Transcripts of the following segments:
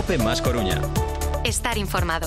COPE más Coruña. Estar informado.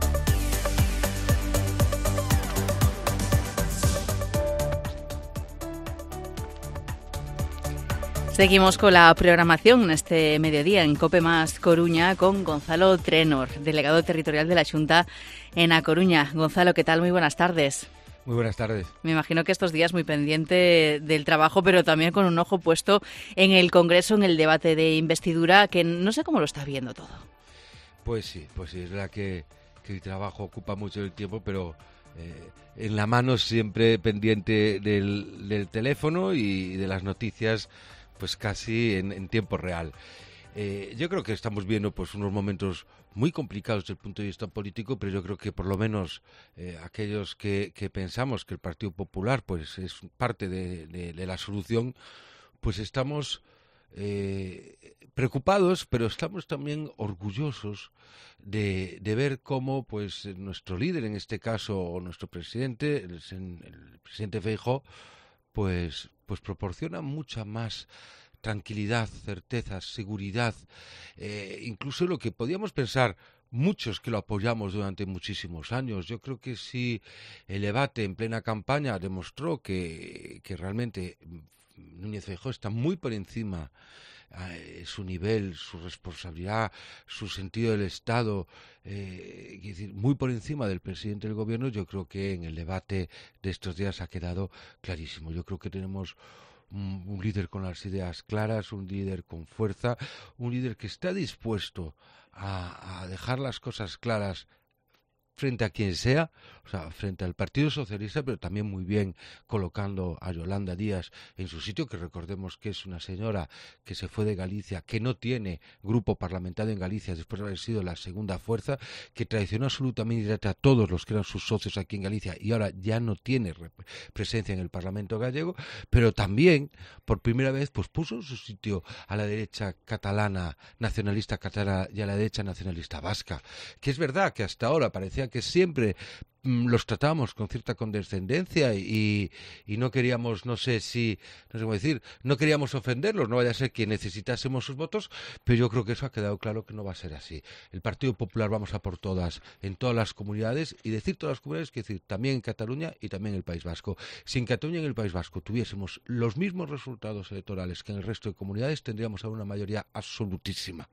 Seguimos con la programación este mediodía en COPE más Coruña con Gonzalo Trenor, delegado territorial de la Xunta en A Coruña. Gonzalo, ¿qué tal? Muy buenas tardes. Muy buenas tardes. Me imagino que estos días muy pendiente del trabajo, pero también con un ojo puesto en el Congreso, en el debate de investidura, que no sé cómo lo está viendo todo. Pues sí, es verdad que el trabajo ocupa mucho el tiempo, pero en la mano siempre pendiente del teléfono y de las noticias, pues casi en tiempo real. Yo creo que estamos viendo pues unos momentos muy complicados desde el punto de vista político, pero yo creo que por lo menos aquellos que pensamos que el Partido Popular pues es parte de la solución, pues estamos preocupados, pero estamos también orgullosos de ver cómo pues nuestro líder, en este caso, o nuestro presidente, el presidente Feijóo, pues proporciona mucha más tranquilidad, certeza, seguridad, incluso lo que podíamos pensar muchos que lo apoyamos durante muchísimos años. Yo creo que sí, el debate en plena campaña demostró que realmente Núñez Feijóo está muy por encima, su nivel, su responsabilidad, su sentido del Estado, es decir, muy por encima del presidente del gobierno. Yo creo que en el debate de estos días ha quedado clarísimo. Yo creo que tenemos un líder con las ideas claras, un líder con fuerza, un líder que está dispuesto a dejar las cosas claras frente a quien sea, o sea, frente al Partido Socialista, pero también muy bien colocando a Yolanda Díaz en su sitio, que recordemos que es una señora que se fue de Galicia, que no tiene grupo parlamentario en Galicia después de haber sido la segunda fuerza, que traicionó absolutamente a todos los que eran sus socios aquí en Galicia y ahora ya no tiene presencia en el Parlamento gallego, pero también, por primera vez, pues puso en su sitio a la derecha catalana, nacionalista catalana, y a la derecha nacionalista vasca, que es verdad que hasta ahora parecía que siempre los tratábamos con cierta condescendencia y no queríamos, no sé cómo decir, no queríamos ofenderlos, no vaya a ser que necesitásemos sus votos, pero yo creo que eso ha quedado claro que no va a ser así. El Partido Popular vamos a por todas, en todas las comunidades, y decir todas las comunidades, quiere decir también en Cataluña y también en el País Vasco. Si en Cataluña y en el País Vasco tuviésemos los mismos resultados electorales que en el resto de comunidades, tendríamos ahora una mayoría absolutísima.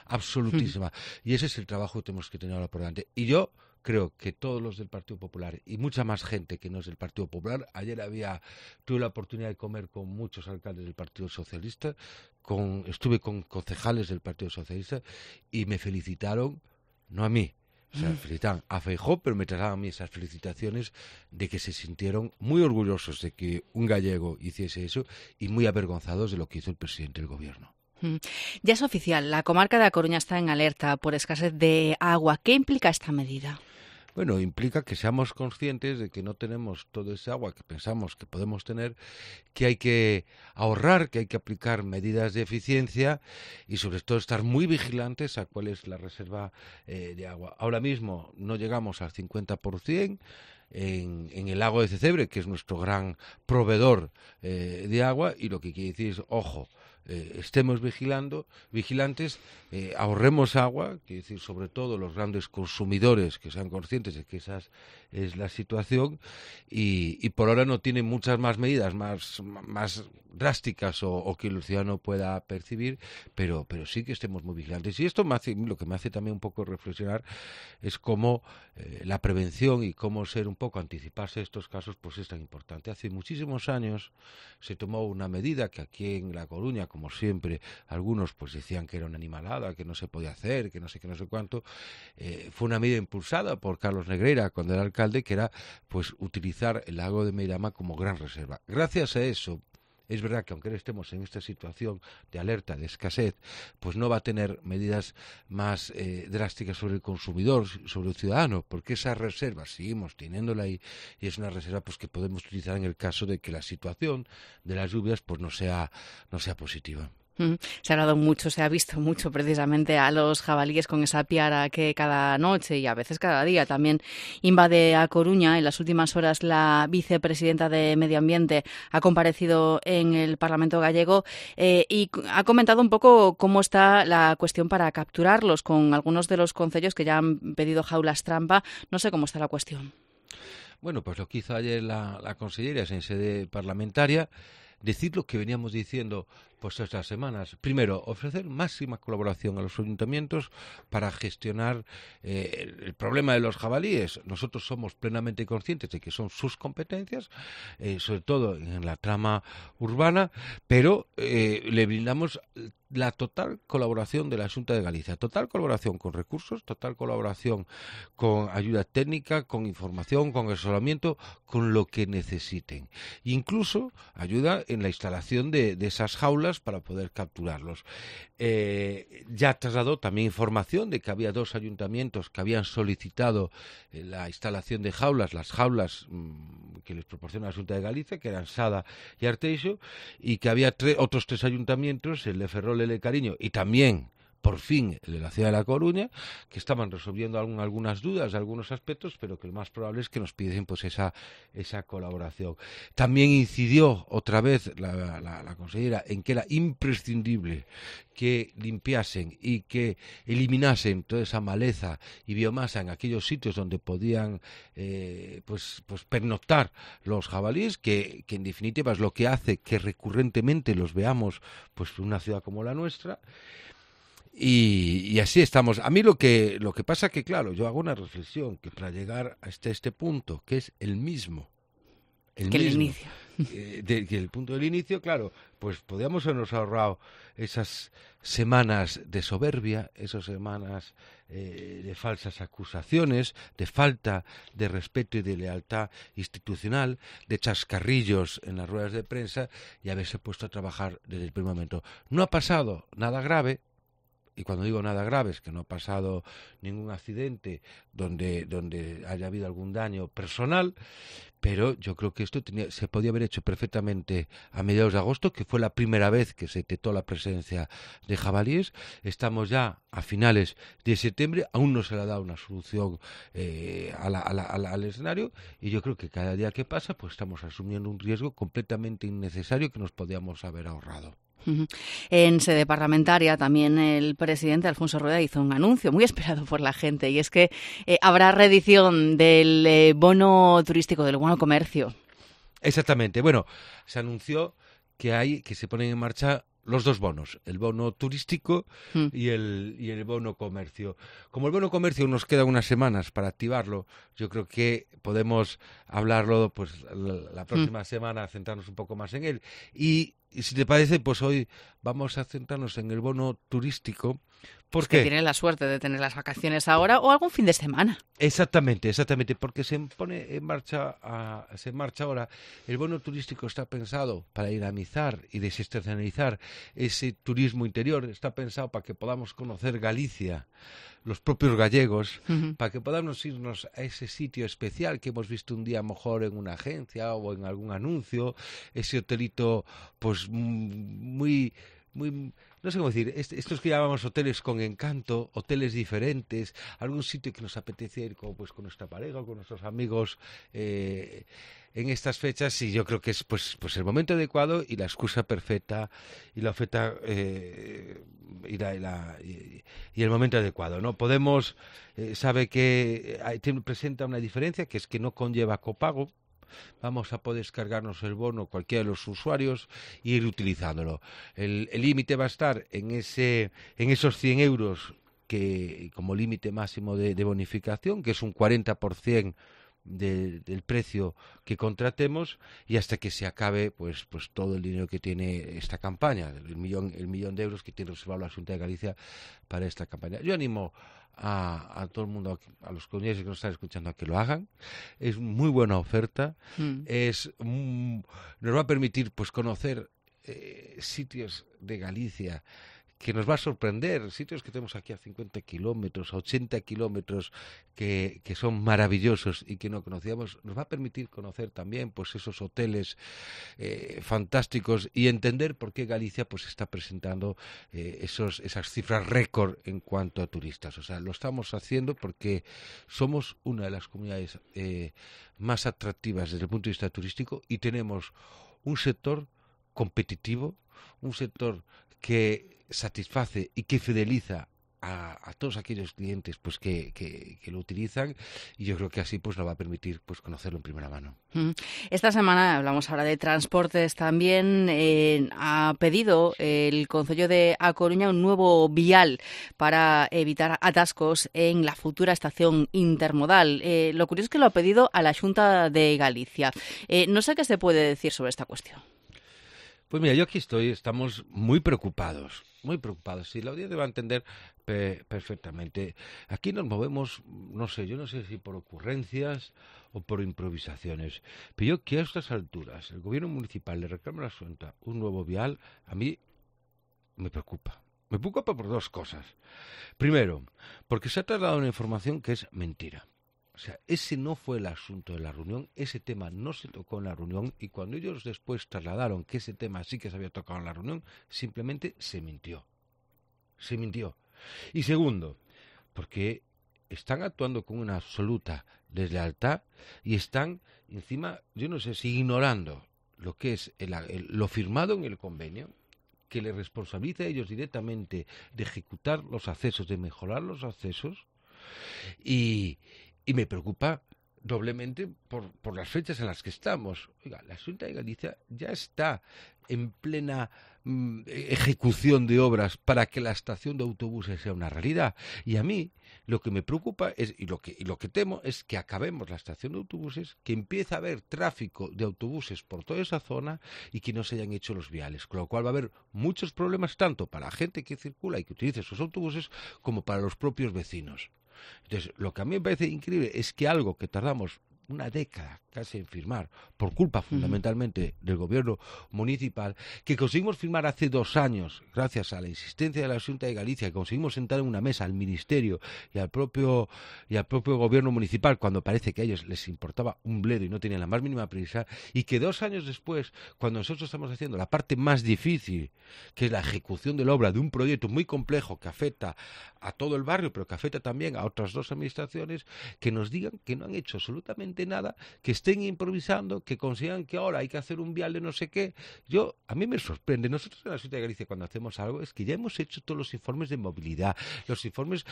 Y ese es el trabajo que tenemos que tener ahora por delante. Y yo creo que todos los del Partido Popular y mucha más gente que no es del Partido Popular, ayer tuve la oportunidad de comer con muchos alcaldes del Partido Socialista, estuve con concejales del Partido Socialista y me felicitaron, no a mí, o sea, felicitaban a Feijóo, pero me trasladaban a mí esas felicitaciones de que se sintieron muy orgullosos de que un gallego hiciese eso y muy avergonzados de lo que hizo el presidente del gobierno. Ya es oficial, la comarca de A Coruña está en alerta por escasez de agua. ¿Qué implica esta medida? Bueno, implica que seamos conscientes de que no tenemos todo ese agua que pensamos que podemos tener, que hay que ahorrar, que hay que aplicar medidas de eficiencia y sobre todo estar muy vigilantes a cuál es la reserva de agua. Ahora mismo no llegamos al 50% en el lago de Cecebre, que es nuestro gran proveedor de agua, y lo que quiere decir es, ojo, estemos vigilantes, ahorremos agua, quiere decir, sobre todo los grandes consumidores que sean conscientes de que esa es la situación, y por ahora no tienen muchas más medidas más drásticas o que el ciudadano pueda percibir, pero sí que estemos muy vigilantes. Y esto lo que me hace también un poco reflexionar es cómo la prevención y cómo ser un poco anticiparse a estos casos pues es tan importante. Hace muchísimos años se tomó una medida que aquí en La Coruña, como siempre, algunos pues decían que era una animalada, que no se podía hacer, que no sé qué, no sé cuánto. Fue una medida impulsada por Carlos Negreira cuando era alcalde, que era pues utilizar el lago de Meirama como gran reserva. Gracias a eso, es verdad que aunque estemos en esta situación de alerta, de escasez, pues no va a tener medidas más drásticas sobre el consumidor, sobre el ciudadano, porque esa reserva seguimos teniéndola ahí y es una reserva pues que podemos utilizar en el caso de que la situación de las lluvias pues no sea positiva. Se ha hablado mucho, se ha visto mucho precisamente a los jabalíes con esa piara que cada noche y a veces cada día también invade a Coruña. En las últimas horas la vicepresidenta de Medio Ambiente ha comparecido en el Parlamento gallego y ha comentado un poco cómo está la cuestión para capturarlos, con algunos de los concellos que ya han pedido jaulas trampa. No sé cómo está la cuestión. Bueno, pues lo que hizo ayer la consellera en sede parlamentaria, decir lo que veníamos diciendo pues estas semanas. Primero, ofrecer máxima colaboración a los ayuntamientos para gestionar el problema de los jabalíes. Nosotros somos plenamente conscientes de que son sus competencias, sobre todo en la trama urbana, pero le brindamos la total colaboración de la Xunta de Galicia, total colaboración con recursos, total colaboración con ayuda técnica, con información, con asesoramiento, con lo que necesiten. Incluso ayuda en la instalación de esas jaulas para poder capturarlos. Ya trasladó también información de que había 2 ayuntamientos que habían solicitado la instalación de jaulas, las jaulas que les proporciona la Xunta de Galicia, que eran Sada y Arteixo, y que había otros 3 ayuntamientos, el de Ferrol, el de Cariño y también por fin el de la ciudad de La Coruña, que estaban resolviendo algunas dudas de algunos aspectos, pero que lo más probable es que nos piden pues esa colaboración. También incidió otra vez la consellera en que era imprescindible que limpiasen y que eliminasen toda esa maleza y biomasa en aquellos sitios donde podían pues pernoctar los jabalíes, que en definitiva es lo que hace que recurrentemente los veamos pues en una ciudad como la nuestra. Y así estamos. A mí lo que pasa que, claro, yo hago una reflexión que para llegar a este punto, que es el mismo que el inicio. Que el punto del inicio, claro, pues podríamos habernos ahorrado esas semanas de soberbia, esas semanas de falsas acusaciones, de falta de respeto y de lealtad institucional, de chascarrillos en las ruedas de prensa y haberse puesto a trabajar desde el primer momento. No ha pasado nada grave. Y cuando digo nada grave es que no ha pasado ningún accidente donde haya habido algún daño personal, pero yo creo que esto se podía haber hecho perfectamente a mediados de agosto, que fue la primera vez que se detectó la presencia de jabalíes. Estamos ya a finales de septiembre, aún no se le ha dado una solución al escenario, y yo creo que cada día que pasa pues estamos asumiendo un riesgo completamente innecesario que nos podíamos haber ahorrado. En sede parlamentaria también el presidente Alfonso Rueda hizo un anuncio muy esperado por la gente, y es que habrá reedición del bono turístico, del bono comercio. Exactamente. Bueno, se anunció que se ponen en marcha los 2 bonos, el bono turístico y el bono comercio. Como el bono comercio nos quedan unas semanas para activarlo, yo creo que podemos hablarlo pues la próxima semana, centrarnos un poco más en él. Y si te parece, pues hoy vamos a centrarnos en el bono turístico. ¿Por qué? Que tienen la suerte de tener las vacaciones ahora o algún fin de semana. Exactamente, porque se marcha ahora. El bono turístico está pensado para dinamizar y desestacionalizar ese turismo interior, está pensado para que podamos conocer Galicia, los propios gallegos, para que podamos irnos a ese sitio especial que hemos visto un día a lo mejor en una agencia o en algún anuncio, ese hotelito pues muy no sé cómo decir, estos que llamamos hoteles con encanto, hoteles diferentes, algún sitio que nos apetece ir con nuestra pareja o con nuestros amigos en estas fechas, y yo creo que es pues el momento adecuado y la excusa perfecta y la oferta y el momento adecuado, ¿no? Podemos, sabe que presenta una diferencia, que es que no conlleva copago. Vamos a poder descargarnos el bono cualquiera de los usuarios e ir utilizándolo. El límite va a estar en esos 100 euros que como límite máximo de bonificación, que es un 40% del precio que contratemos, y hasta que se acabe pues todo el dinero que tiene esta campaña, el millón de euros que tiene reservado la Xunta de Galicia para esta campaña. Yo animo a todo el mundo, a los coruñeses que nos están escuchando, a que lo hagan. Es muy buena oferta, nos va a permitir pues conocer sitios de Galicia que nos va a sorprender, sitios que tenemos aquí a 50 kilómetros, a 80 kilómetros, que son maravillosos y que no conocíamos, nos va a permitir conocer también pues esos hoteles fantásticos y entender por qué Galicia pues está presentando esas cifras récord en cuanto a turistas. O sea, lo estamos haciendo porque somos una de las comunidades más atractivas desde el punto de vista turístico y tenemos un sector competitivo, un sector que satisface y que fideliza a todos aquellos clientes pues que lo utilizan, y yo creo que así pues nos va a permitir pues conocerlo en primera mano. Esta semana hablamos ahora de transportes también. Ha pedido el Concello de A Coruña un nuevo vial para evitar atascos en la futura estación intermodal. Lo curioso es que lo ha pedido a la Xunta de Galicia. No sé qué se puede decir sobre esta cuestión. Pues mira, yo aquí estamos muy preocupados, y la audiencia va a entender perfectamente. Aquí nos movemos, no sé si por ocurrencias o por improvisaciones, pero yo que a estas alturas el gobierno municipal le reclame a la Xunta un nuevo vial, a mí me preocupa. Me preocupa por dos cosas. Primero, porque se ha trasladado una información que es mentira. O sea, ese no fue el asunto de la reunión, ese tema no se tocó en la reunión, y cuando ellos después trasladaron que ese tema sí que se había tocado en la reunión, simplemente se mintió. Se mintió. Y segundo, porque están actuando con una absoluta deslealtad y están, encima, yo no sé si ignorando lo que es lo firmado en el convenio, que le responsabiliza a ellos directamente de ejecutar los accesos, de mejorar los accesos, y me preocupa doblemente por las fechas en las que estamos. Oiga, la Xunta de Galicia ya está en plena ejecución de obras para que la estación de autobuses sea una realidad. Y a mí lo que me preocupa es, y lo que temo es que acabemos la estación de autobuses, que empiece a haber tráfico de autobuses por toda esa zona y que no se hayan hecho los viales, con lo cual va a haber muchos problemas tanto para la gente que circula y que utilice esos autobuses como para los propios vecinos. Entonces, lo que a mí me parece increíble es que algo que tardamos una década casi en firmar, por culpa fundamentalmente del gobierno municipal, que conseguimos firmar hace 2 años, gracias a la insistencia de la Xunta de Galicia, que conseguimos sentar en una mesa al Ministerio y al propio gobierno municipal, cuando parece que a ellos les importaba un bledo y no tenían la más mínima prisa, y que 2 años después, cuando nosotros estamos haciendo la parte más difícil, que es la ejecución de la obra de un proyecto muy complejo que afecta a todo el barrio, pero que afecta también a otras 2 administraciones, que nos digan que no han hecho absolutamente nada, que estén improvisando, que consideran que ahora hay que hacer un vial de no sé qué. A mí me sorprende. Nosotros en la Xunta de Galicia, cuando hacemos algo, es que ya hemos hecho todos los informes de movilidad, los informes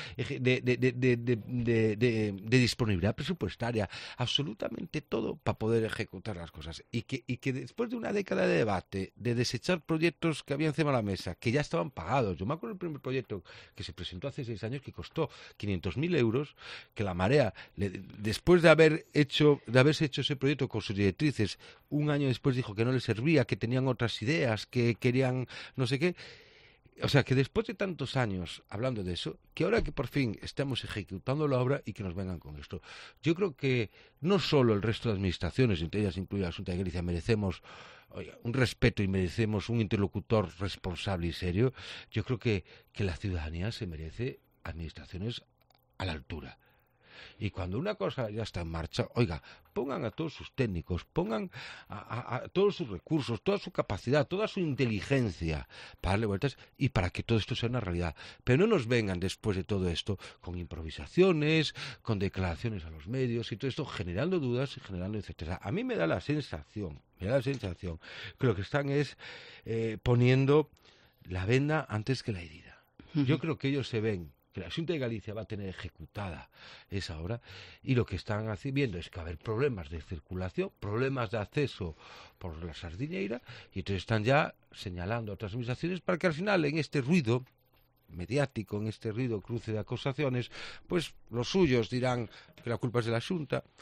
de disponibilidad presupuestaria, absolutamente todo para poder ejecutar las cosas. Y que después de una década de debate, de desechar proyectos que había encima de la mesa, que ya estaban pagados. Yo me acuerdo del primer proyecto que se presentó hace 6 años, que costó 500.000 euros, que la Marea, después de haberse hecho ese proyecto con sus directrices, un año después dijo que no les servía, que tenían otras ideas, que querían no sé qué. O sea, que después de tantos años hablando de eso, que ahora que por fin estamos ejecutando la obra y que nos vengan con esto. Yo creo que no solo el resto de administraciones, entre ellas incluida la Xunta de Galicia, merecemos un respeto y merecemos un interlocutor responsable y serio. Yo creo que la ciudadanía se merece administraciones a la altura. Y cuando una cosa ya está en marcha, oiga, pongan a todos sus técnicos, pongan a todos sus recursos, toda su capacidad, toda su inteligencia para darle vueltas y para que todo esto sea una realidad. Pero no nos vengan después de todo esto con improvisaciones, con declaraciones a los medios y todo esto, generando dudas y generando incerteza. A mí me da la sensación que lo que están es poniendo la venda antes que la herida. Yo creo que ellos se ven que la Xunta de Galicia va a tener ejecutada esa obra, y lo que están viendo es que va a haber problemas de circulación, problemas de acceso por la Sardiñeira, y entonces están ya señalando a otras administraciones para que al final, en este ruido mediático, en este ruido cruce de acusaciones, pues los suyos dirán que la culpa es de la Xunta,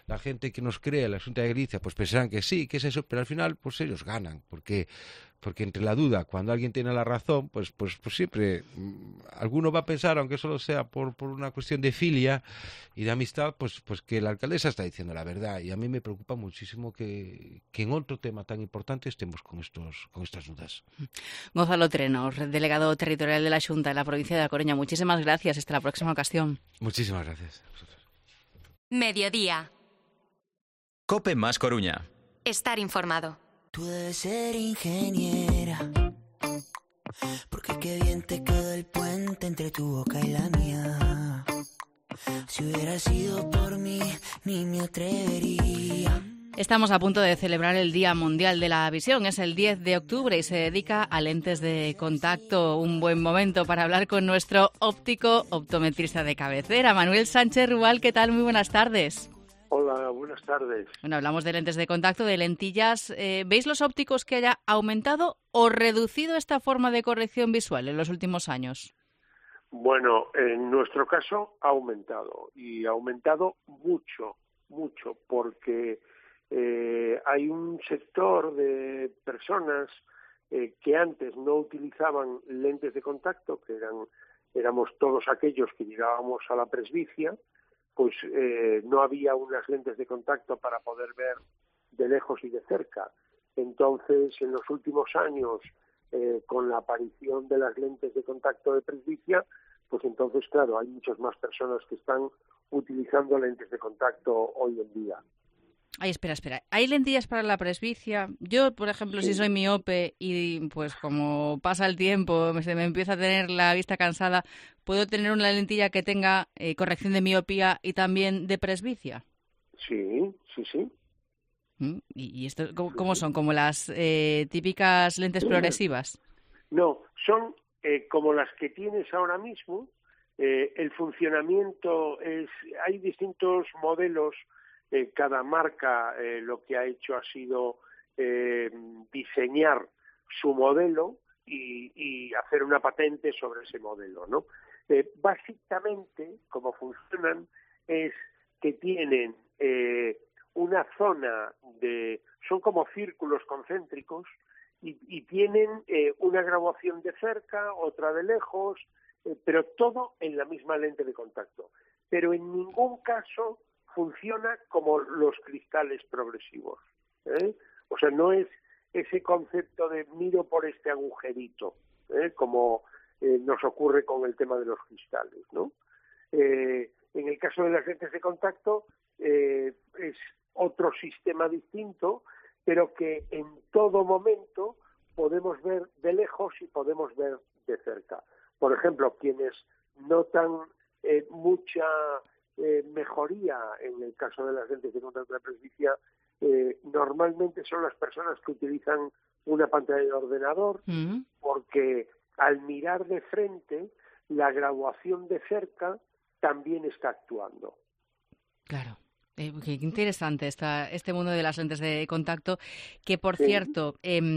la gente que nos crea, la Xunta de Galicia, pues pensarán que sí, que es eso, pero al final pues ellos ganan, porque entre la duda, cuando alguien tiene la razón, pues siempre alguno va a pensar, aunque solo sea por una cuestión de filia y de amistad, pues que la alcaldesa está diciendo la verdad. Y a mí me preocupa muchísimo que en otro tema tan importante estemos con estas dudas. Gonzalo Trenor, delegado territorial de la Xunta en la provincia de A Coruña, muchísimas gracias. Hasta la próxima ocasión. Muchísimas gracias a vosotros. Mediodía. COPE más Coruña. Estar informado. Tú debes ser ingeniera, porque qué bien te quedó el puente entre tu boca y la mía. Si hubiera sido por mí, ni me atrevería. Estamos a punto de celebrar el Día Mundial de la Visión. Es el 10 de octubre y se dedica a lentes de contacto. Un buen momento para hablar con nuestro óptico optometrista de cabecera, Manuel Sánchez Rual. ¿Qué tal? Muy buenas tardes. Hola, buenas tardes. Bueno, hablamos de lentes de contacto, de lentillas. ¿Veis los ópticos que haya aumentado o reducido esta forma de corrección visual en los últimos años? Bueno, en nuestro caso ha aumentado, y ha aumentado mucho, porque hay un sector de personas que antes no utilizaban lentes de contacto, que éramos todos aquellos que llegábamos a la presbicia, pues no había unas lentes de contacto para poder ver de lejos y de cerca. Entonces, en los últimos años, con la aparición de las lentes de contacto de presbicia, pues entonces, claro, hay muchas más personas que están utilizando lentes de contacto hoy en día. Ay, espera. ¿Hay lentillas para la presbicia? Yo, por ejemplo, Sí. si soy miope y pues como pasa el tiempo, se me empieza a tener la vista cansada, ¿puedo tener una lentilla que tenga corrección de miopía y también de presbicia? Sí. ¿Y esto cómo son? ¿Como las típicas lentes progresivas? No, son como las que tienes ahora mismo. El funcionamiento hay distintos modelos. Cada marca lo que ha hecho ha sido diseñar su modelo y hacer una patente sobre ese modelo, ¿no? Básicamente, como funcionan, es que tienen una zona son como círculos concéntricos y tienen una graduación de cerca, otra de lejos, pero todo en la misma lente de contacto. Pero en ningún caso funciona como los cristales progresivos, ¿eh? O sea, no es ese concepto de miro por este agujerito, como nos ocurre con el tema de los cristales, ¿no? En el caso de las lentes de contacto es otro sistema distinto, pero que en todo momento podemos ver de lejos y podemos ver de cerca. Por ejemplo, quienes notan mucha mejoría en el caso de las lentes de contacto de presbicia, normalmente son las personas que utilizan una pantalla de ordenador, porque al mirar de frente, la graduación de cerca también está actuando. Claro. Qué interesante este mundo de las lentes de contacto, que por Sí. cierto,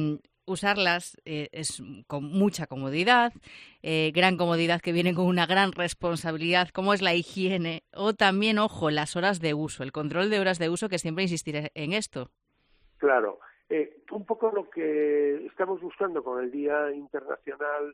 usarlas es con mucha comodidad, gran comodidad que viene con una gran responsabilidad, como es la higiene, o también, ojo, las horas de uso, el control de horas de uso, que siempre insistiré en esto. Claro, un poco lo que estamos buscando con el Día Internacional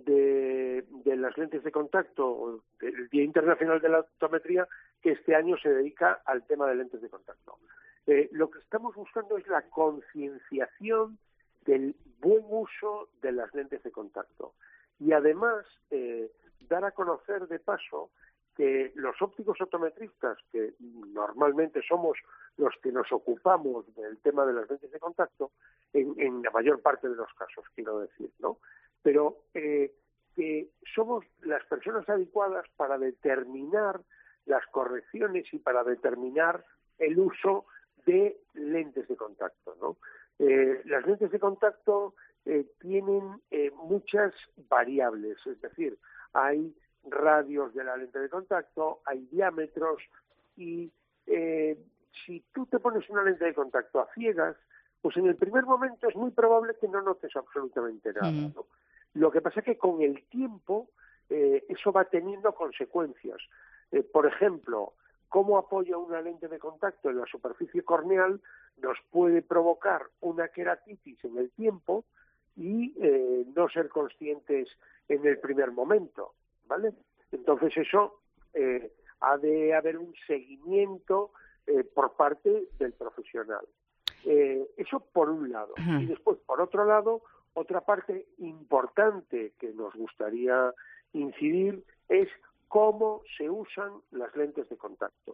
de las Lentes de Contacto, el Día Internacional de la Optometría, que este año se dedica al tema de lentes de contacto. Lo que estamos buscando es la concienciación del buen uso de las lentes de contacto y además dar a conocer de paso que los ópticos optometristas, que normalmente somos los que nos ocupamos del tema de las lentes de contacto, en la mayor parte de los casos, quiero decir, ¿no? Pero que somos las personas adecuadas para determinar las correcciones y para determinar el uso de lentes de contacto, ¿no? Las lentes de contacto tienen muchas variables, es decir, hay radios de la lente de contacto, hay diámetros y si tú te pones una lente de contacto a ciegas, pues en el primer momento es muy probable que no notes absolutamente nada, ¿no? Lo que pasa es que con el tiempo eso va teniendo consecuencias. Por ejemplo, cómo apoya una lente de contacto en la superficie corneal nos puede provocar una queratitis en el tiempo y no ser conscientes en el primer momento, ¿vale? Entonces eso ha de haber un seguimiento por parte del profesional. Eso por un lado. Y después, por otro lado, otra parte importante que nos gustaría incidir es cómo se usan las lentes de contacto.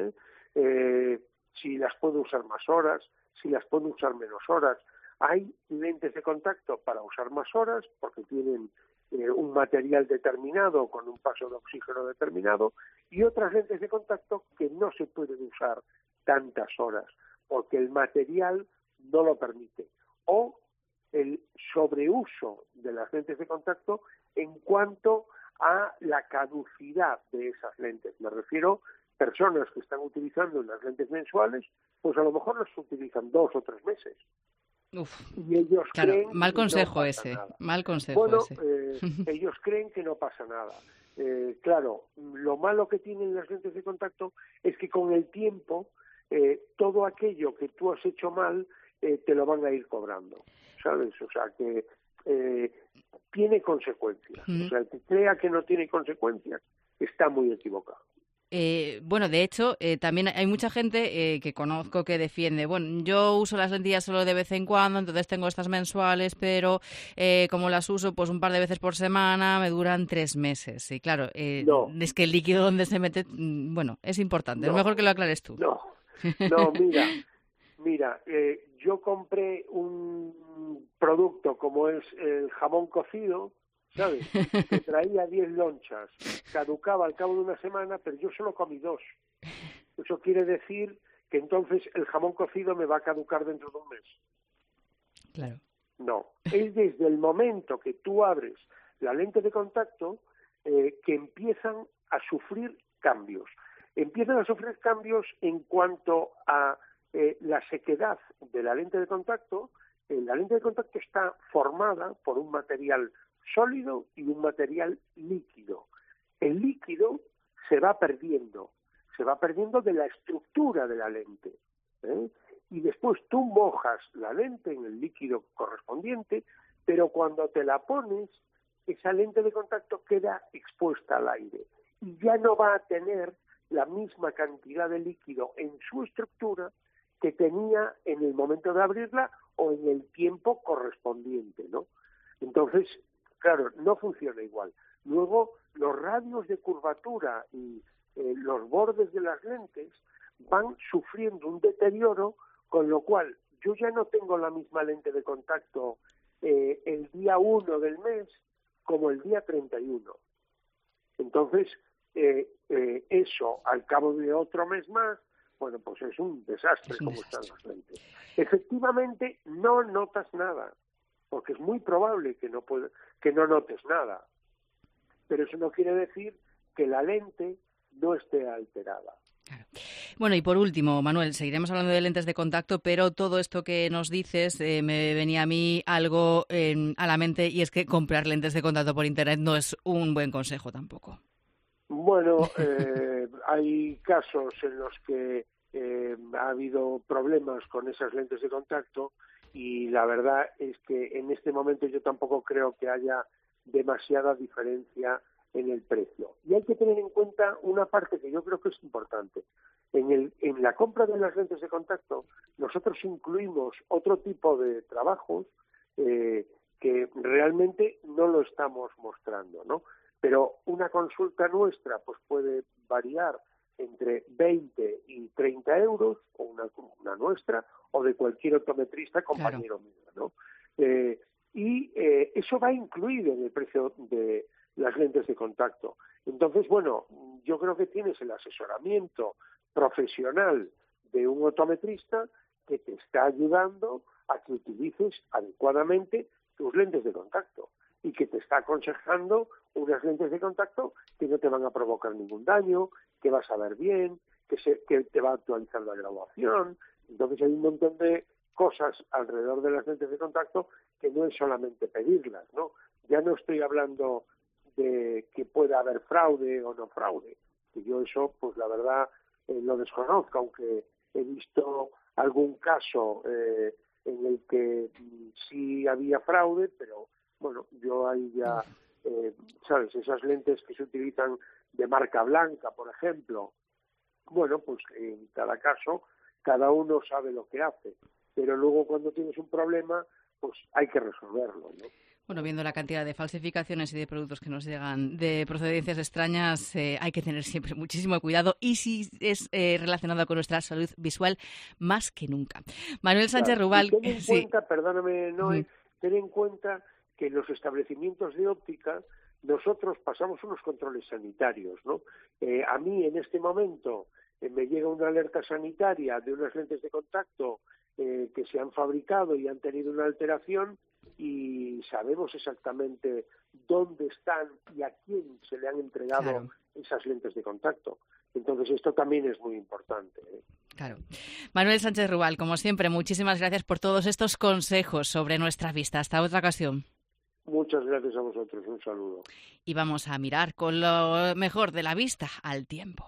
Si las puedo usar más horas, si las puedo usar menos horas. Hay lentes de contacto para usar más horas porque tienen un material determinado con un paso de oxígeno determinado, y otras lentes de contacto que no se pueden usar tantas horas porque el material no lo permite, o el sobreuso de las lentes de contacto en cuanto a la caducidad de esas lentes. Me refiero a personas que están utilizando unas lentes mensuales, pues a lo mejor las utilizan 2 o 3 meses. Uf, Y ellos claro, creen mal consejo que no pasa ese, nada. mal consejo Bueno, ese. ellos creen que no pasa nada. Claro, lo malo que tienen las lentes de contacto es que con el tiempo todo aquello que tú has hecho mal te lo van a ir cobrando, ¿sabes? O sea, que tiene consecuencias. O sea, el que crea que no tiene consecuencias está muy equivocado. Bueno, de hecho, también hay mucha gente que conozco que defiende, bueno, yo uso las lentillas solo de vez en cuando, entonces tengo estas mensuales, pero como las uso pues un par de veces por semana, me duran 3 meses. Y claro, No. es que el líquido donde se mete, bueno, es importante. No. Es mejor que lo aclares tú. No, mira, yo compré un producto como es el jamón cocido, ¿sabes? Que traía 10 lonchas, caducaba al cabo de una semana, pero yo solo comí 2. Eso quiere decir que entonces el jamón cocido me va a caducar dentro de un mes. Claro. No, es desde el momento que tú abres la lente de contacto que empiezan a sufrir cambios. Empiezan a sufrir cambios en cuanto a la sequedad de la lente de contacto. La lente de contacto está formada por un material sólido y un material líquido. El líquido se va perdiendo de la estructura de la lente, y después tú mojas la lente en el líquido correspondiente, pero cuando te la pones, esa lente de contacto queda expuesta al aire y ya no va a tener la misma cantidad de líquido en su estructura que tenía en el momento de abrirla o en el tiempo correspondiente, ¿no? Entonces, claro, no funciona igual. Luego, los radios de curvatura y los bordes de las lentes van sufriendo un deterioro, con lo cual yo ya no tengo la misma lente de contacto el día 1 del mes como el día 31. Entonces, eso, al cabo de otro mes más, bueno, pues es un desastre como están las lentes. Efectivamente, no notas nada, porque es muy probable que no notes nada. Pero eso no quiere decir que la lente no esté alterada. Claro. Bueno, y por último, Manuel, seguiremos hablando de lentes de contacto, pero todo esto que nos dices me venía a mí algo a la mente, y es que comprar lentes de contacto por Internet no es un buen consejo tampoco. Bueno, hay casos en los que ha habido problemas con esas lentes de contacto, y la verdad es que en este momento yo tampoco creo que haya demasiada diferencia en el precio. Y hay que tener en cuenta una parte que yo creo que es importante. En la compra de las lentes de contacto, nosotros incluimos otro tipo de trabajos que realmente no lo estamos mostrando, ¿no? Pero una consulta nuestra pues puede variar entre 20 y 30 euros, o una nuestra, o de cualquier optometrista compañero mío, ¿no? Eso va incluido en el precio de las lentes de contacto. Entonces, bueno, yo creo que tienes el asesoramiento profesional de un optometrista que te está ayudando a que utilices adecuadamente tus lentes de contacto y que te está aconsejando unas lentes de contacto que no te van a provocar ningún daño, que vas a ver bien, que te va a actualizar la graduación. Entonces hay un montón de cosas alrededor de las lentes de contacto que no es solamente pedirlas, ¿no? Ya no estoy hablando de que pueda haber fraude o no fraude, que yo eso, pues la verdad, lo desconozco, aunque he visto algún caso en el que sí había fraude, pero bueno, yo ahí ya, ¿sabes? Esas lentes que se utilizan de marca blanca, por ejemplo, bueno, pues en cada caso, cada uno sabe lo que hace, pero luego cuando tienes un problema, pues hay que resolverlo, ¿no? Bueno, viendo la cantidad de falsificaciones y de productos que nos llegan de procedencias extrañas, hay que tener siempre muchísimo cuidado y si es relacionado con nuestra salud visual, más que nunca. Manuel Sánchez Rubal... Ten en cuenta, perdóname, Noé, ten en cuenta que en los establecimientos de óptica nosotros pasamos unos controles sanitarios, ¿no? A mí en este momento me llega una alerta sanitaria de unas lentes de contacto que se han fabricado y han tenido una alteración y sabemos exactamente dónde están y a quién se le han entregado esas lentes de contacto. Entonces esto también es muy importante. Claro. Manuel Sánchez Rubal, como siempre, muchísimas gracias por todos estos consejos sobre nuestra vista. Hasta otra ocasión. Muchas gracias a vosotros. Un saludo. Y vamos a mirar con lo mejor de la vista al tiempo.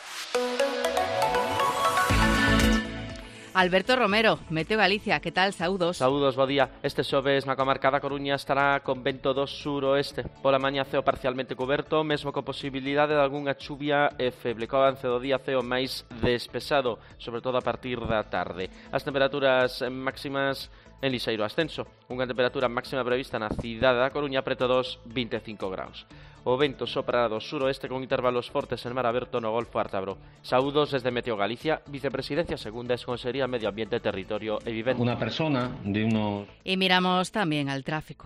Alberto Romero, Meteo Galicia, que tal? Saúdos. Saúdos, bo día. Este xoves na comarca da Coruña estará con vento do suroeste. Pola mañá ceo parcialmente coberto, mesmo con posibilidade de algunha chuvia feble. Co avance do día ceo máis despexado, sobre todo a partir da tarde. As temperaturas máximas en liseiro ascenso. Unha temperatura máxima prevista na cidade da Coruña preto dos 25 graus. O vento sopra do suroeste con intervalos fortes en mar aberto no Golfo Ártabro. Saúdos desde Meteo Galicia, Vicepresidencia Segunda es Consejería Medio Ambiente, Territorio e Vivienda. Una persona de unos... Y miramos también al tráfico.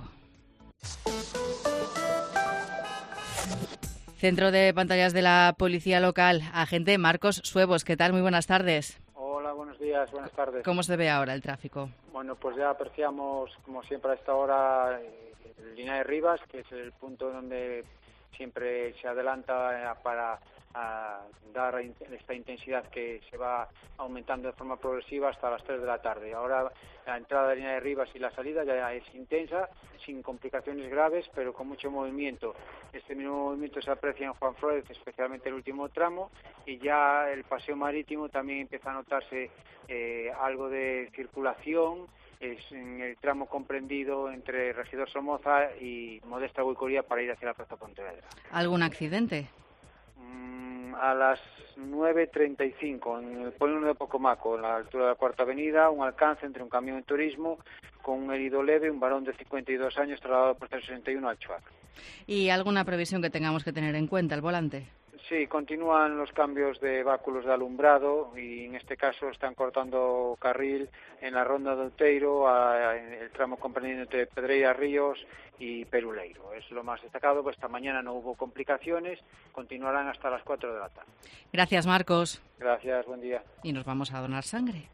Centro de pantallas de la Policía Local, agente Marcos Suevos, ¿qué tal? Muy buenas tardes. Hola, buenos días, buenas tardes. ¿Cómo se ve ahora el tráfico? Bueno, pues ya apreciamos, como siempre a esta hora, Línea de Rivas, que es el punto donde siempre se adelanta para dar esta intensidad que se va aumentando de forma progresiva hasta las 3 de la tarde. Ahora la entrada de Línea de Rivas y la salida ya es intensa, sin complicaciones graves, pero con mucho movimiento. Este mismo movimiento se aprecia en Juan Flórez, especialmente el último tramo, y ya el paseo marítimo también empieza a notarse algo de circulación. Es en el tramo comprendido entre Regidor Somoza y Modesta Goicoría para ir hacia la Plaza Pontevedra. ¿Algún accidente? A las 9:35 en el polígono de Pocomaco, en la altura de la Cuarta Avenida, un alcance entre un camión de turismo con un herido leve, un varón de 52 años trasladado por 61 al Chuac. ¿Y alguna previsión que tengamos que tener en cuenta al volante? Sí, continúan los cambios de báculos de alumbrado y en este caso están cortando carril en la Ronda de Outeiro, en el tramo comprendido entre Pedreira Ríos y Peruleiro. Es lo más destacado, pues esta mañana no hubo complicaciones, continuarán hasta las 4 de la tarde. Gracias, Marcos. Gracias, buen día. Y nos vamos a donar sangre.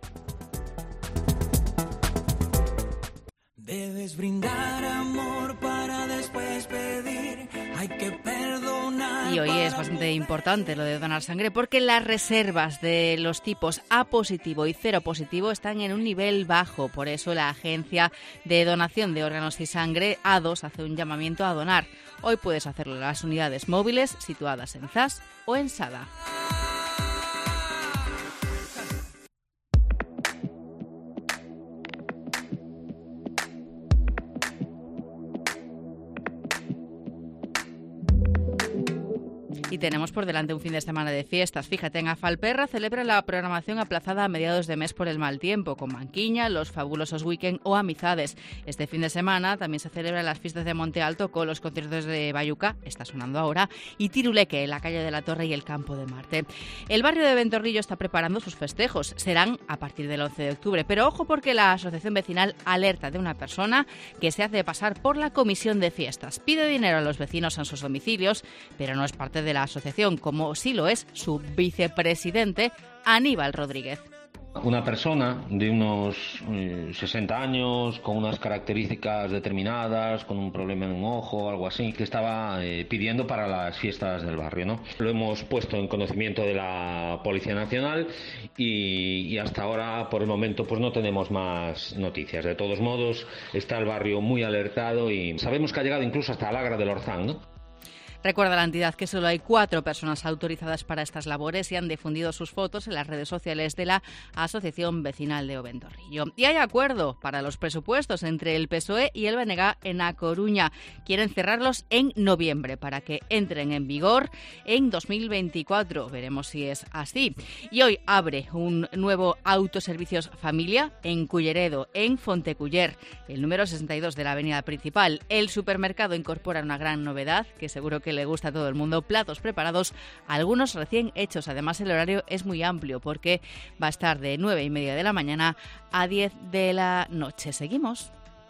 Debes brindar amor para después pedir, hay que perdonar. Y hoy es bastante importante lo de donar sangre porque las reservas de los tipos A positivo y cero positivo están en un nivel bajo. Por eso la Agencia de Donación de Órganos y Sangre, A2, hace un llamamiento a donar. Hoy puedes hacerlo en las unidades móviles situadas en Zas o en Sada. Y tenemos por delante un fin de semana de fiestas. Fíjate, en Afalperra celebra la programación aplazada a mediados de mes por el mal tiempo, con Manquiña, los fabulosos Weekend o Amizades. Este fin de semana también se celebran las fiestas de Monte Alto con los conciertos de Bayuca, está sonando ahora, y Tiruleque, en la calle de la Torre y el Campo de Marte. El barrio de Ventorrillo está preparando sus festejos. Serán a partir del 11 de octubre. Pero ojo porque la asociación vecinal alerta de una persona que se hace pasar por la comisión de fiestas. Pide dinero a los vecinos en sus domicilios, pero no es parte de la asociación, como sí lo es su vicepresidente, Aníbal Rodríguez. Una persona de unos 60 años, con unas características determinadas, con un problema en un ojo, algo así, que estaba pidiendo para las fiestas del barrio, ¿no? Lo hemos puesto en conocimiento de la Policía Nacional y hasta ahora, por el momento, pues no tenemos más noticias. De todos modos, está el barrio muy alertado y sabemos que ha llegado incluso hasta el Agra del Orzán, ¿no? Recuerda la entidad que solo hay 4 personas autorizadas para estas labores y han difundido sus fotos en las redes sociales de la Asociación Vecinal de Oventorrillo. Y hay acuerdo para los presupuestos entre el PSOE y el BNG en A Coruña. Quieren cerrarlos en noviembre para que entren en vigor en 2024. Veremos si es así. Y hoy abre un nuevo autoservicios familia en Culleredo, en Fonteculler, el número 62 de la avenida principal. El supermercado incorpora una gran novedad que seguro que le gusta a todo el mundo: platos preparados, algunos recién hechos. Además, el horario es muy amplio porque va a estar de 9:30 de la mañana a 10 de la noche. Seguimos.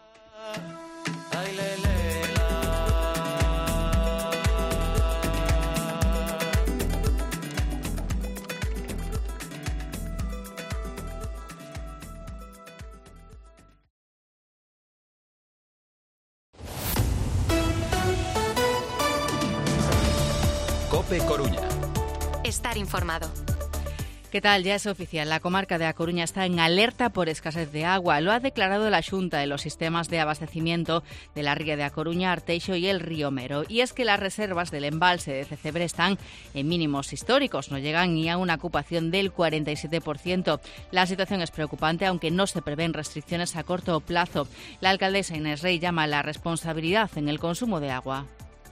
COPE Coruña. Estar informado. ¿Qué tal? Ya es oficial. La comarca de A Coruña está en alerta por escasez de agua. Lo ha declarado la Xunta de los sistemas de abastecimiento de la ría de A Coruña, Arteixo y el río Mero. Y es que las reservas del embalse de Cecebre están en mínimos históricos. No llegan ni a una ocupación del 47%. La situación es preocupante, aunque no se prevén restricciones a corto plazo. La alcaldesa Inés Rey llama a la responsabilidad en el consumo de agua.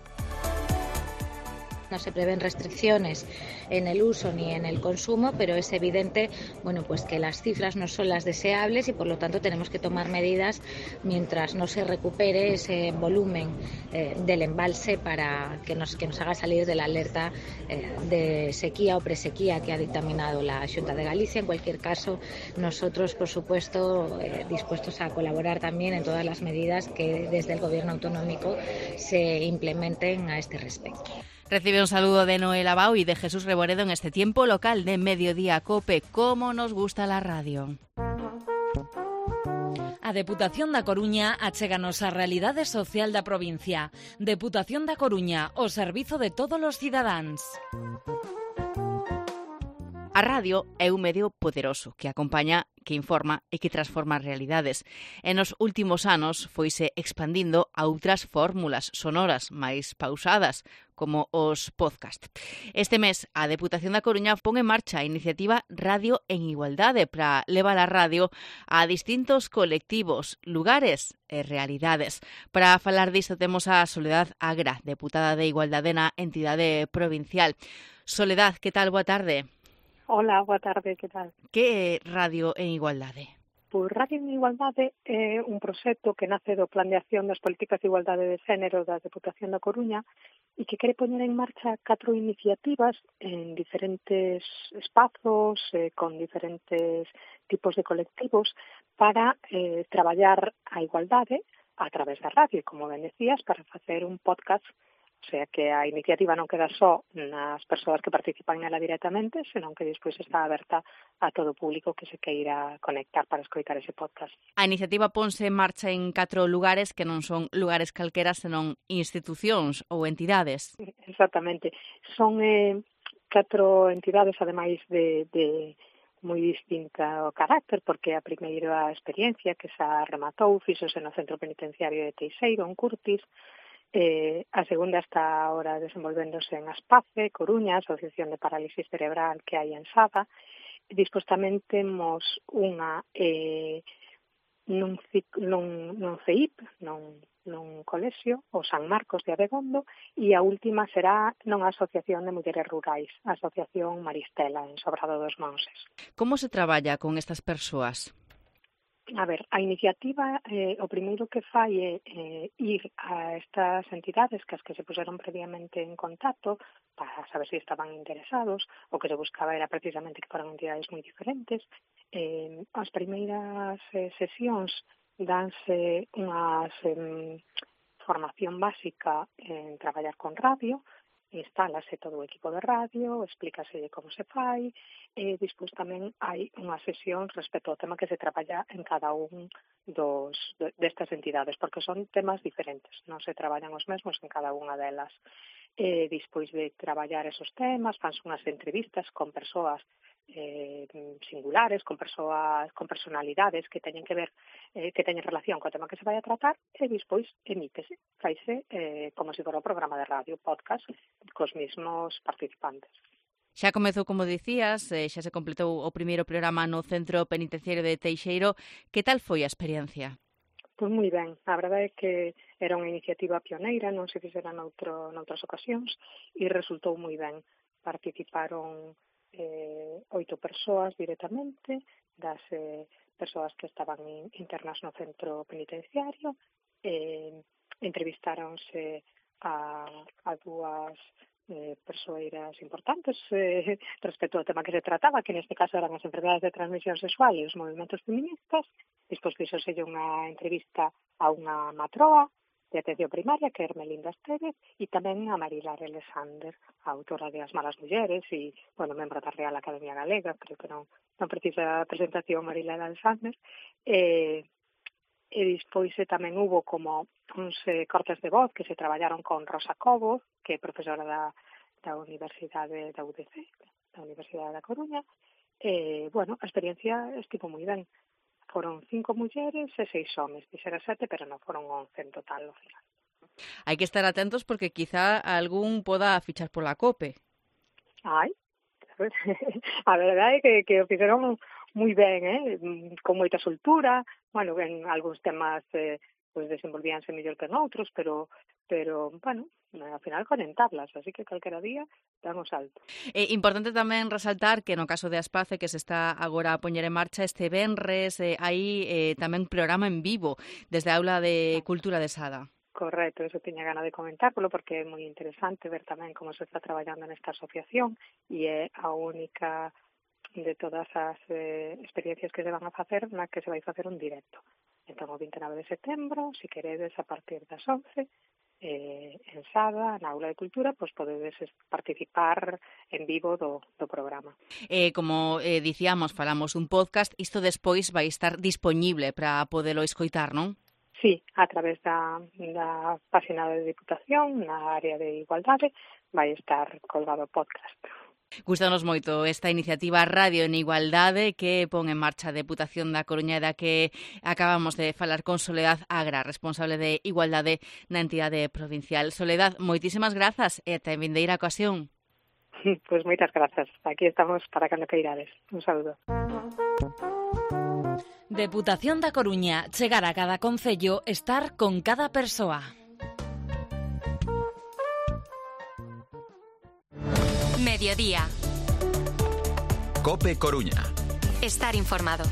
No se prevén restricciones en el uso ni en el consumo, pero es evidente, pues que las cifras no son las deseables y por lo tanto tenemos que tomar medidas mientras no se recupere ese volumen del embalse para que nos haga salir de la alerta de sequía o presequía que ha dictaminado la Xunta de Galicia. En cualquier caso, nosotros, por supuesto, dispuestos a colaborar también en todas las medidas que desde el Gobierno autonómico se implementen a este respecto. Recibe un saludo de Noel Abao y de Jesús Reboredo en este tiempo local de Mediodía COPE. ¿Cómo nos gusta la radio? A Deputación da Coruña achéganos a realidade social da provincia. Deputación da Coruña, o servizo de todos os cidadáns. A radio é un medio poderoso que acompaña, que informa e que transforma realidades. En os últimos anos foise expandindo a outras fórmulas sonoras máis pausadas, como os podcast. Este mes, a Deputación da Coruña pon en marcha a iniciativa Radio en Igualdade para levar a radio a distintos colectivos, lugares e realidades. Para falar disto temos a Soledad Agra, deputada de Igualdade na entidade provincial. Soledad, que tal? Boa tarde. Hola, boa tarde, que tal? Que é Radio en Igualdade? Pois Radio en Igualdade é un proxecto que nace do Plan de Acción das Políticas de Igualdade de Xénero da Deputación da Coruña e que quere poñer en marcha 4 iniciativas en diferentes espazos, con diferentes tipos de colectivos para traballar a igualdade a través da radio, como ben decías, para facer un podcast. O sea, que a iniciativa non queda só nas persoas que participan nela directamente, senón que despois está aberta a todo o público que se queira conectar para escoitar ese podcast. A iniciativa ponse en marcha en 4 lugares que non son lugares calqueras, senón institucións ou entidades. Exactamente. Son 4 entidades, ademais de moi distinta o carácter, porque a primeira experiencia que xa rematou fixose no Centro Penitenciario de Teixeiro, en Curtis. A segunda está ahora desenvolvéndose en Aspace, Coruña, Asociación de Parálisis Cerebral que hai en Sada. Despois tamén temos unha nun CEIP, nun colexio, o San Marcos de Abegondo, e a última será nunha asociación de mulleres rurais, a Asociación Maristela, en Sobrado dos Monses. Como se traballa con estas persoas? A ver, a iniciativa o primeiro que fai é ir a estas entidades que as que se puseron previamente en contacto para saber se estaban interesados. O que se buscaba era precisamente que foran entidades moi diferentes. As primeiras sesións danse unha formación básica en traballar con radio, instálase todo o equipo de radio, explícase como se fai, e despois tamén hai unha sesión respecto ao tema que se traballa en cada un destas entidades, porque son temas diferentes, non se traballan os mesmos en cada unha delas. Despois de traballar esos temas, fanse unhas entrevistas con persoas singulares, con persoas con personalidades que teñen que ver, que teñen relación co tema que se vai a tratar, e despois emítese, faise como se fora o programa de radio, podcast, cos mismos participantes. Xa comezou, como dicías, xa se completou o primeiro programa no Centro Penitenciario de Teixeiro. Que tal foi a experiencia? Pois moi ben, a verdade é que era unha iniciativa pioneira, non se fixera noutras ocasións, e resultou moi ben. Participaron 8 persoas directamente, das persoas que estaban internas no centro penitenciario, entrevistáronse a dúas persoeiras importantes respecto ao tema que se trataba, que neste caso eran as enfermedades de transmisión sexual e os movimentos feministas. Despois fixoselle unha entrevista a unha matroa de atención primaria, que é Ermelinda Estevez, e tamén a Marilar Alexander, a autora de As malas mulleres e, bueno, membro da Real Academia Galega, creo que non precisa presentación Marilar Alexander. E despois tamén hubo como uns cortes de voz que se traballaron con Rosa Cobo, que é profesora da Universidade da UDC, da Universidade da Coruña. Bueno, a experiencia estivo moi ben. Foron 5 mulleres e 6 homes, dixera 7, pero non foron 11 en total ao final. Hai que estar atentos porque quizá algún poda fichar pola COPE. Ai, a verdade é que o fixeron moi ben, con moita soltura. Bueno, en algúns temas pues desenvolvíanse mellor que noutros, pero bueno, ao final con tablas, así que calquera día damos salto. Importante tamén resaltar que no caso de Aspace, que se está agora a poñer en marcha este venres, hai tamén programa en vivo desde a Aula de Cultura de Sada. Correcto, eso tiña gana de comentarlo porque é moi interesante ver tamén como se está traballando nesta asociación e é a única de todas as experiencias que se van a facer na que se vai facer un directo. Entón, o 29 de setembro, se queredes, a partir das 11, en Sada, na Aula de Cultura, pois podedes participar en vivo do programa. Como dicíamos, falamos un podcast, isto despois vai estar disponible para podelo escoitar, non? Sí, a través da página de Diputación, na área de Igualdade, vai estar colgado o podcast. Gústanos moito esta iniciativa Radio en Igualdade que pon en marcha a Deputación da Coruña e da que acabamos de falar con Soledad Agra, responsable de Igualdade na entidade provincial. Soledad, moitísimas grazas e ata en vindeira ocasión. Pois moitas grazas. Aquí estamos para cando queirades. Un saúdo. Deputación da Coruña, chegar a cada concello, estar con cada persoa. Mediodía. COPE Coruña. Estar informado.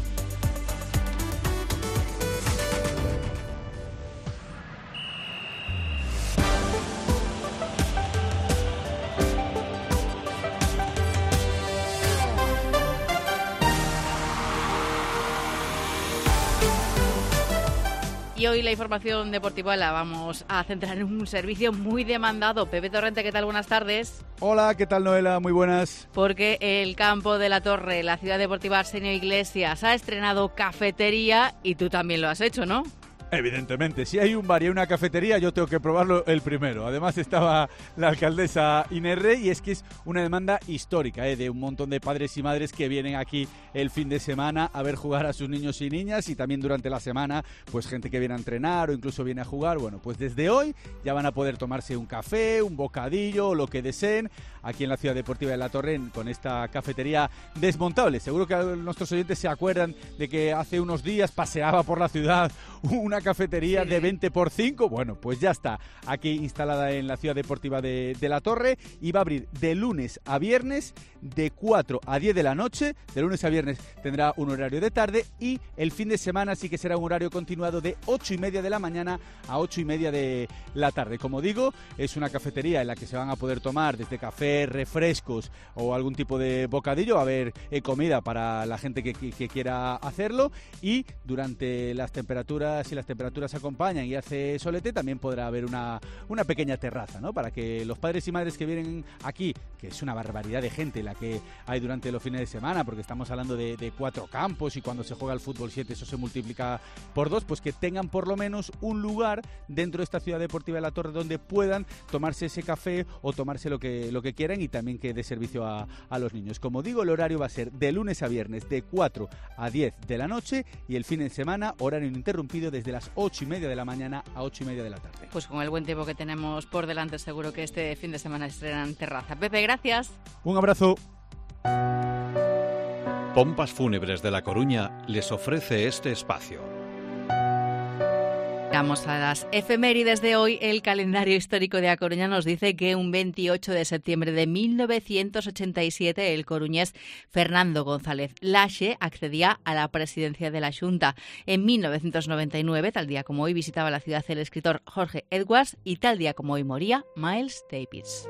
Y hoy la información deportiva la vamos a centrar en un servicio muy demandado. Pepe Torrente, ¿qué tal? Buenas tardes. Hola, ¿qué tal, Noela? Muy buenas. Porque el campo de la Torre, la ciudad deportiva Arsenio Iglesias, ha estrenado cafetería y tú también lo has hecho, ¿no? Evidentemente, si hay un bar y una cafetería, yo tengo que probarlo el primero. Además estaba la alcaldesa Inés Rey y es que es una demanda histórica de un montón de padres y madres que vienen aquí el fin de semana a ver jugar a sus niños y niñas y también durante la semana, pues gente que viene a entrenar o incluso viene a jugar. Bueno, pues desde hoy ya van a poder tomarse un café, un bocadillo o lo que deseen aquí en la Ciudad Deportiva de La Torre con esta cafetería desmontable. Seguro que nuestros oyentes se acuerdan de que hace unos días paseaba por la ciudad una cafetería de 20x5, bueno, pues ya está aquí instalada en la Ciudad Deportiva de La Torre y va a abrir de lunes a viernes de 4 a 10 de la noche. De lunes a viernes tendrá un horario de tarde y el fin de semana sí que será un horario continuado de 8:30 de la mañana a 8:30 de la tarde. Como digo, es una cafetería en la que se van a poder tomar desde café, refrescos o algún tipo de bocadillo, va a haber comida para la gente que quiera hacerlo y durante las temperaturas y las temperaturas acompañan y hace solete, también podrá haber una pequeña terraza, ¿no? Para que los padres y madres que vienen aquí, que es una barbaridad de gente la que hay durante los fines de semana, porque estamos hablando de 4 campos y cuando se juega el fútbol 7 eso se multiplica por 2, pues que tengan por lo menos un lugar dentro de esta ciudad deportiva de La Torre donde puedan tomarse ese café o tomarse lo que quieran, y también que dé servicio a los niños. Como digo, el horario va a ser de lunes a viernes de 4 a 10 de la noche y el fin de semana horario ininterrumpido desde las 8:30 de la mañana a 8:30 de la tarde. Pues con el buen tiempo que tenemos por delante, seguro que este fin de semana estrenan terraza. Pepe, gracias. Un abrazo. Pompas Fúnebres de La Coruña les ofrece este espacio. Vamos a las efemérides de hoy. El calendario histórico de A Coruña nos dice que un 28 de septiembre de 1987 el coruñés Fernando González Laxe accedía a la presidencia de la Xunta. En 1999, tal día como hoy, visitaba la ciudad el escritor Jorge Edwards y tal día como hoy moría Miles Davis.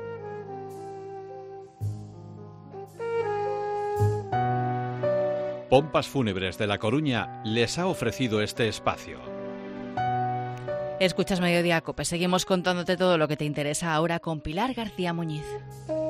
Pompas Fúnebres de La Coruña les ha ofrecido este espacio. Escuchas Mediodía Cope. Seguimos contándote todo lo que te interesa ahora con Pilar García Muñiz.